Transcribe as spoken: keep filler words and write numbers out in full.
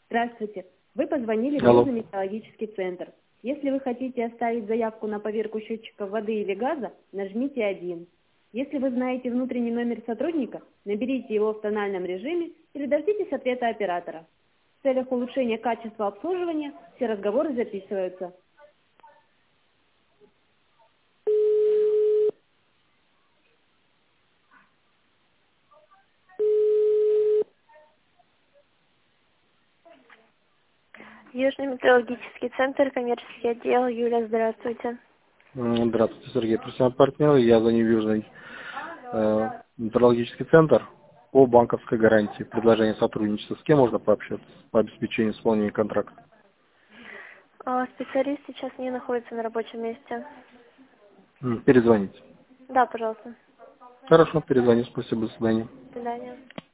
Здравствуйте. Вы позвонили в Алло. Южный метеорологический центр. Если вы хотите оставить заявку на поверку счетчиков воды или газа, нажмите один. Если вы знаете внутренний номер сотрудника, наберите его в тональном режиме или дождитесь ответа оператора. В целях улучшения качества обслуживания все разговоры записываются. Южный метеорологический центр, коммерческий отдел. Юля, здравствуйте. М, Здравствуйте, Сергей. Профессиональный партнер. Я звоню в Южный э, метеорологический центр по банковской гарантии. Предложение сотрудничества. С кем можно пообщаться по обеспечению исполнения контракта? А, Специалист сейчас не находится на рабочем месте. М, Перезвоните. Да, пожалуйста. Хорошо, перезвоню. Спасибо, до свидания. До свидания.